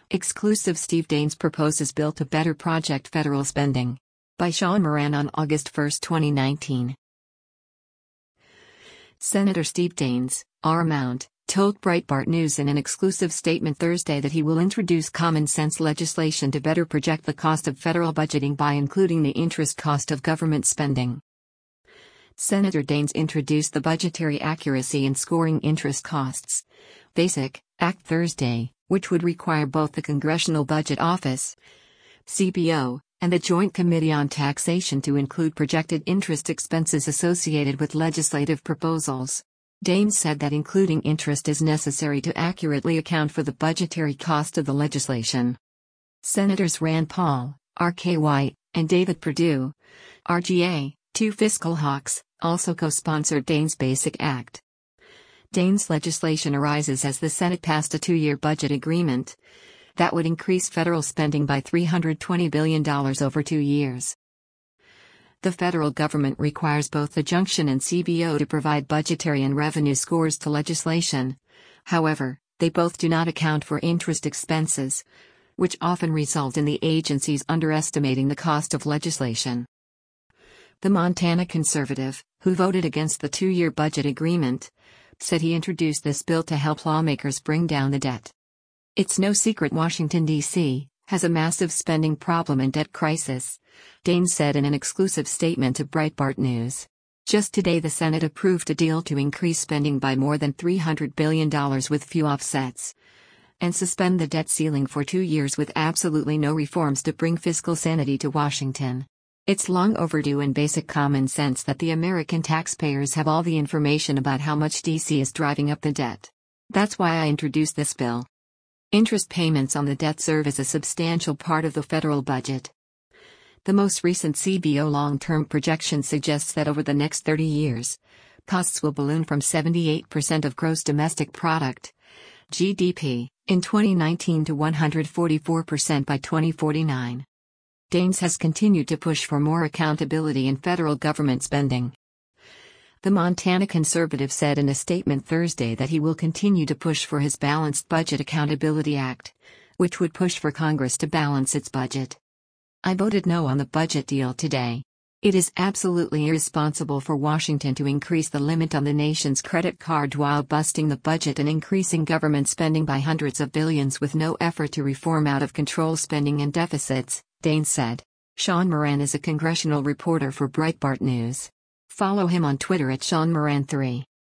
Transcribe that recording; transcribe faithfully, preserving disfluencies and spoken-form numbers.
Exclusive Steve Daines proposes bill to better project federal spending. By Sean Moran on August first, twenty nineteen. Senator Steve Daines, R. Mount, told Breitbart News in an exclusive statement Thursday that he will introduce common-sense legislation to better project the cost of federal budgeting by including the interest cost of government spending. Senator Daines introduced the Budgetary Accuracy in Scoring Interest Costs Basic Act Thursday, which would require both the Congressional Budget Office, C B O, and the Joint Committee on Taxation to include projected interest expenses associated with legislative proposals. Daines said that including interest is necessary to accurately account for the budgetary cost of the legislation. Senators Rand Paul, R K White, and David Perdue, R G A, two fiscal hawks, also co-sponsored Daines' Basic Act. Daines' legislation arises as the Senate passed a two-year budget agreement that would increase federal spending by three hundred twenty billion dollars over two years. The federal government requires both the Junction and C B O to provide budgetary and revenue scores to legislation. However, they both do not account for interest expenses, which often result in the agencies underestimating the cost of legislation. The Montana conservative, who voted against the two-year budget agreement, said he introduced this bill to help lawmakers bring down the debt. It's no secret Washington, D C, has a massive spending problem and debt crisis, Daines said in an exclusive statement to Breitbart News. Just today the Senate approved a deal to increase spending by more than three hundred billion dollars with few offsets, and suspend the debt ceiling for two years with absolutely no reforms to bring fiscal sanity to Washington. It's long overdue and basic common sense that the American taxpayers have all the information about how much D C is driving up the debt. That's why I introduced this bill. Interest payments on the debt serve as a substantial part of the federal budget. The most recent C B O long-term projection suggests that over the next thirty years, costs will balloon from seventy-eight percent of gross domestic product, G D P, in twenty nineteen to one hundred forty-four percent by twenty forty-nine. Daines has continued to push for more accountability in federal government spending. The Montana conservative said in a statement Thursday that he will continue to push for his Balanced Budget Accountability Act, which would push for Congress to balance its budget. I voted no on the budget deal today. It is absolutely irresponsible for Washington to increase the limit on the nation's credit card while busting the budget and increasing government spending by hundreds of billions with no effort to reform out-of-control spending and deficits, Daines said. Sean Moran is a congressional reporter for Breitbart News. Follow him on Twitter at Sean Moran three.